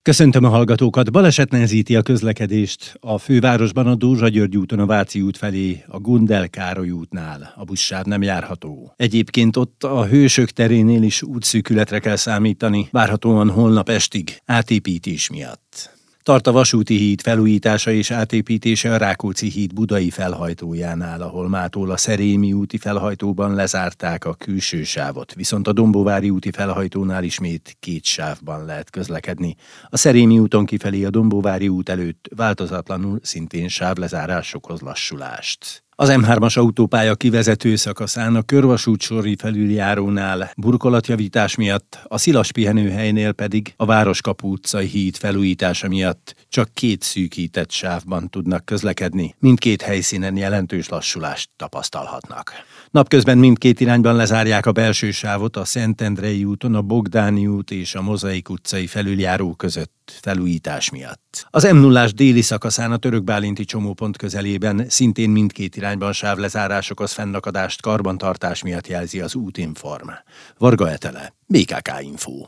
Köszöntöm a hallgatókat! Baleset nehezíti a közlekedést a fővárosban a Dózsa-György úton a Váci út felé, a Gundel Károly útnál. A buszsáv nem járható. Egyébként ott a Hősök terénél is útszűkületre kell számítani, várhatóan holnap estig átépítés miatt. Tart a vasúti híd felújítása és átépítése a Rákóczi híd budai felhajtójánál, ahol mától a Szerémi úti felhajtóban lezárták a külső sávot, viszont a Dombóvári úti felhajtónál ismét 2 sávban lehet közlekedni. A Szerémi úton kifelé a Dombóvári út előtt változatlanul szintén sávlezárás okoz lassulást. Az M3-as autópálya kivezető szakaszán a körvasútsori felüljárónál burkolatjavítás miatt, a Szilas pihenőhelynél pedig a Városkapu utcai híd felújítása miatt csak 2 szűkített sávban tudnak közlekedni. Mindkét helyszínen jelentős lassulást tapasztalhatnak. Napközben mindkét irányban lezárják a belső sávot a Szentendrei úton, a Bogdáni út és a Mozaik utcai felüljáró között felújítás miatt. Az M0-ás déli szakaszán a Törökbálinti csomópont közelében szintén mindkét irányban sávlezárás okoz fennakadást, karbantartás miatt jelzi az Útinform. Varga Etele, BKK Info.